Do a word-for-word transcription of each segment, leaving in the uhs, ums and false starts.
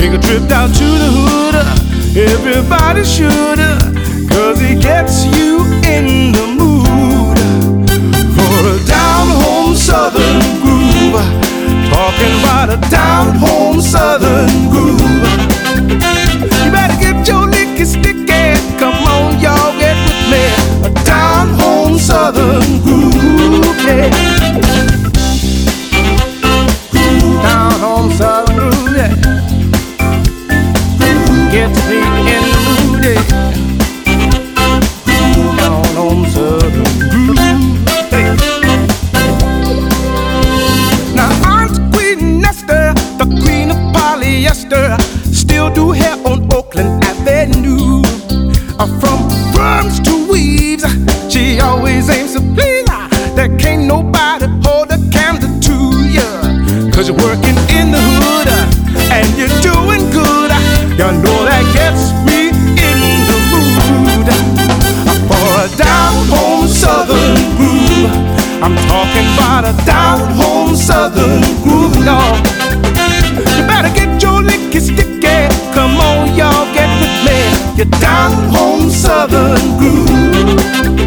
Take a trip down to the hood, everybody should, cause he gets you in the mood for a down-home southern groove. Talking about a down-home southern groove. You better get your licky sticky, come on y'all, get with me. A down-home southern groove, yeah. Down-home southern groove, yeah. Gets me in the mood, yeah. Down-home southern groove, hey. Now Aunt Queen Nestor, the queen of polyester, still do hair on Oakland Avenue. Uh, from worms to weaves, she always aims to please. There can't nobody hold a candle to you, cause you're working in the hood and you're doing good. You know that gets me in the mood for a down-home southern groove. I'm talking about a down-home southern groove, Lord. You better get your licky sticky, come on y'all, get with me. Your down-home southern groove.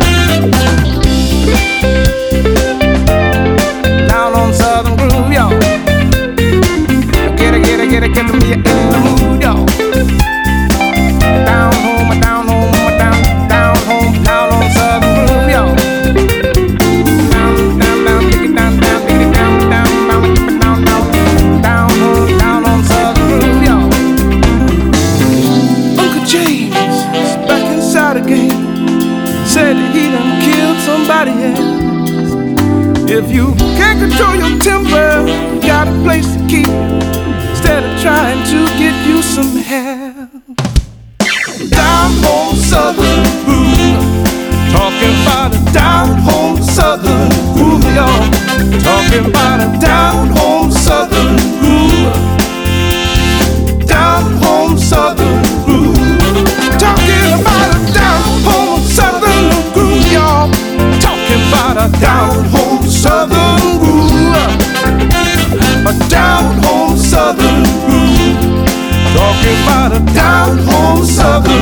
Down-home southern groove, y'all. Get it, get it, get it, get me in the mood, y'all. Down home, down home, down, down home, down home southern groove, y'all. Down, down, down, dig it down, down, dig it down, down, down, down, down, down home, down home southern groove, y'all. Uncle James is back inside again. Said that he done killed somebody else. If you can't control your temper, you got a place to keep instead of trying to get you some help. Down-home southern groove. Talking about a down-home southern groove, y'all. Talking about a down-home southern groove. Down-home southern groove. Talking about a down-home southern groove, y'all. Talking about a down-home southern groove. A down-home southern groove. Talking about a down-home southern